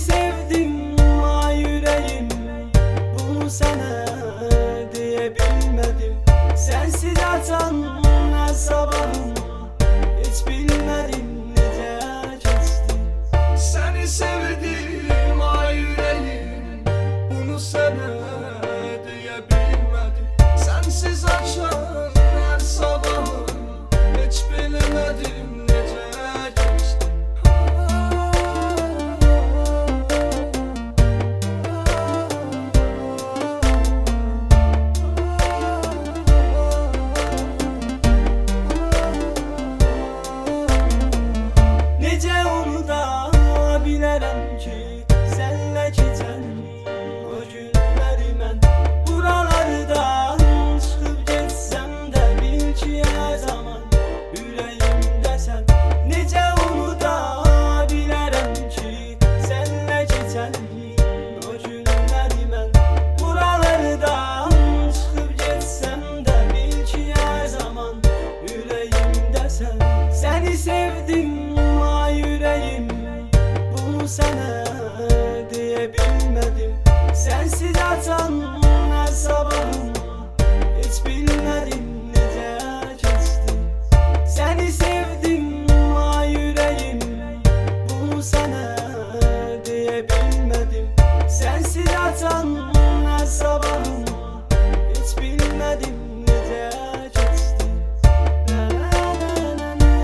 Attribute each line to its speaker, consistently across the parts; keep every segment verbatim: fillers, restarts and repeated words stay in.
Speaker 1: sevdim ama yüreğim bunu sana diyebilmedim. Sensiz atan her sabahım hiç bilmedim nece geçti.
Speaker 2: Seni sevdim ay yüreğim bunu sana diyebilmedim. Sensiz açan her sabahım hiç bilmedim nece geçti.
Speaker 1: Nece onu da bilərəm ki, senle keçən o günləri mən buralardan çıxıb getsəm də bil ki, hər zaman ürəyimdəsən. Necə onu da bilərəm ki, senle keçən o günləri mən buralardan çıxıb getsəm də bil ki, hər zaman ürəyimdəsən. Səni sevdim ama yüreğim bunu sana diyebilmedim. Sensiz atan her sabahım hiç bilmedim nece geçti. Seni sevdim ama yüreğim bunu sana diyebilmedim. Sensiz atan her sabahım hiç bilmedim nece geçti. La la la la la.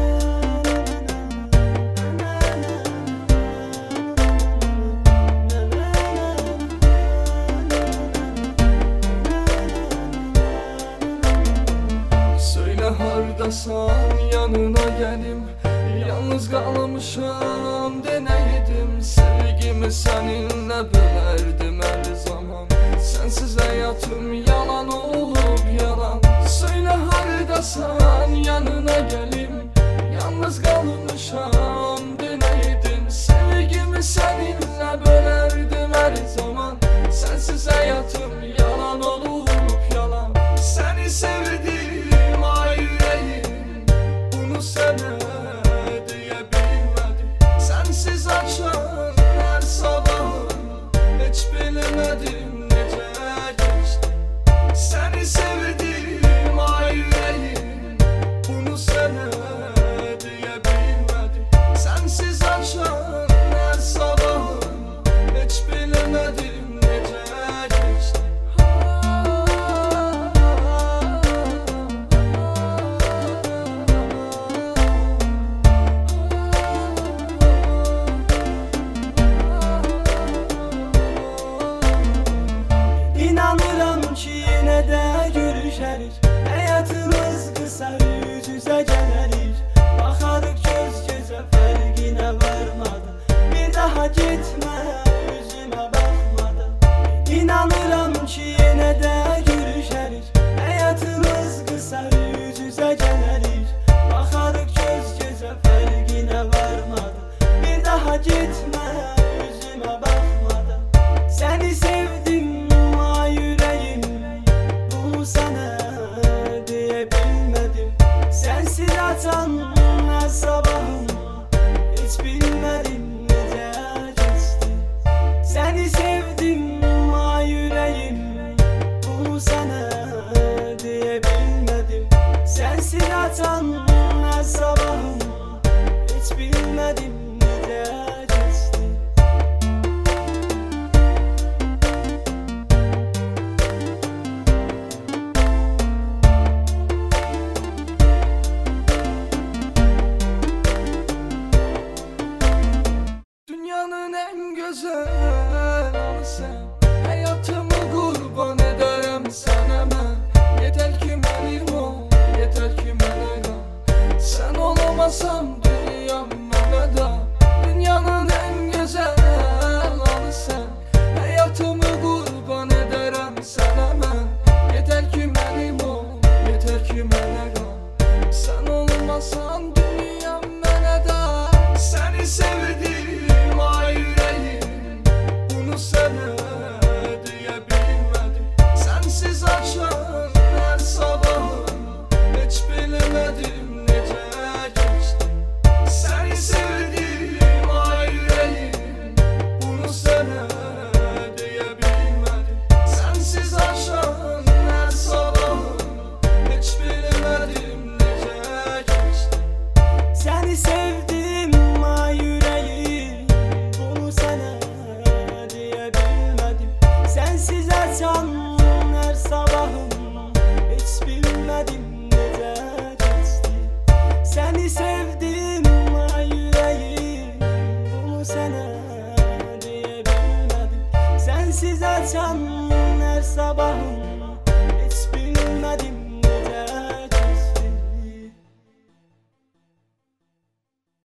Speaker 2: Söyle hardasan yanına gelim. Yalnız kalmışam deneydim. Sevgimi seninle bölerdim her zaman. Sensiz hayatım yalan olup yalan. Söyle hardasan yanına gelim. Yalnız kalmışam deneydim. Sevgimi seninle bölerdim her zaman. Sensiz hayatım yalan olup yalan. Seni sevdim ay yüreğim bunu sana diyebilmedim. Sensiz açan her sabahım hiç bilemedim nece geçti. Seni sevdim ay yüreğim bunu sana diyebilmedim. Sensiz açan her sabahım hiç bilemedim nece geçti.
Speaker 1: İnanıram ki yine de görüşərik. Həyatımız qısa yüz üzə gələrik. Baxarıq göz gözə fərqinə varmadan. Bir daha getmə üzümə baxmadan. İnanıram ki yine de görüşərik. Həyatımız qısa yüz üzə gələrik. Baxarıq göz gözə fərqinə varmadan. Bir daha getmə üzümə baxmadan. Səni sevdim ama yüreğim bunu sana diyebilmedim. Sensiz atan her sabahım hiç bilmedim nece geçti. Seni sevdim ama yüreğim bunu sana diyebilmedim. Sensiz atan her sabahım hiç bilmedim nece geçti.
Speaker 2: Dünyanın en güzel anı sen. Hayatımı kurban ederim sana ben. Yeter ki benim ol, yeter ki bana kal. Sen olamasan